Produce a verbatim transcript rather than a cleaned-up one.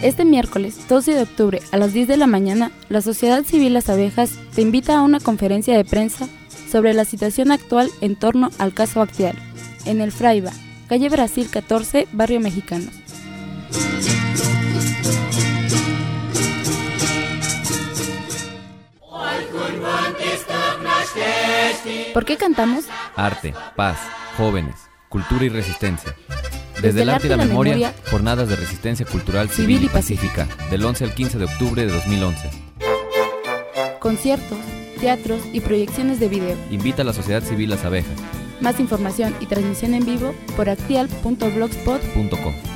Este miércoles doce de octubre a las diez de la mañana, la Sociedad Civil Las Abejas te invita a una conferencia de prensa sobre la situación actual en torno al caso Acteal, en el Fraiba, calle Brasil catorce, Barrio Mexicano. ¿Por qué cantamos? Arte, paz, jóvenes, cultura y resistencia. Desde, Desde el arte y la, la memoria, memoria, jornadas de resistencia cultural, civil, civil y pacífica, del once al quince de octubre de dos mil once. Conciertos, teatros y proyecciones de video. Invita a la Sociedad Civil Las Abejas. Más información y transmisión en vivo por acteal punto blogspot punto com.